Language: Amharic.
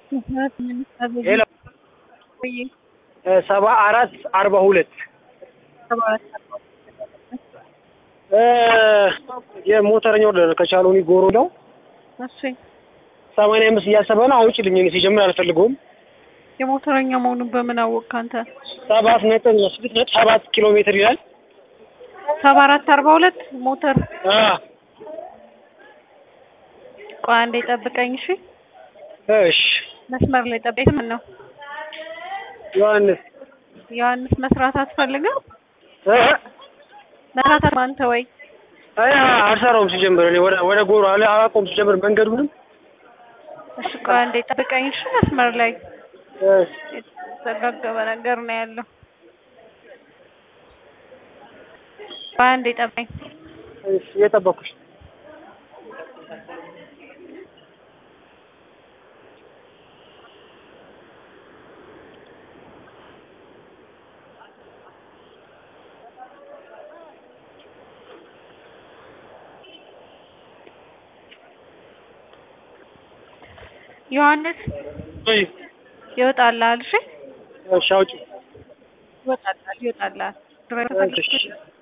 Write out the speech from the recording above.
ሄሎ 7442 የሞተረኛው ከቻሉኒ ጎሮ ነው። እሺ 85 እያሰበ ነው። አውጪልኝ እኔ ሲጀምር አልፈልገውም። የሞተረኛ መሆኑን በምን አወቅህ አንተ? 7 ኪሎ ሜትር ይላል። 7442 ሞተር። ቆይ አንዴ ጠብቀኝ እሺ። እሺ መስመር ላይ ጠብቀኝ። ምን ነው ዮሐንስ መስራት አትፈልግም? መስራት አንተ ወይ አልሰራውም ሲጀምር እኔ ወደ ጎሮ አላቆም ሲጀምር መንገዱንም። እሺ ቆይ አንዴ ጠብቀኝ እሺ። መስመር ላይ የተዘጋገበ ነገር ነው ያለው። ቆይ አንዴ ጠብቀኝ። እሺ እየጠበኩሽ። ዮሐንስ ይወጣልሃል። እሺ እሺ አውጪ። ይወጣልሃል። ድራይቨር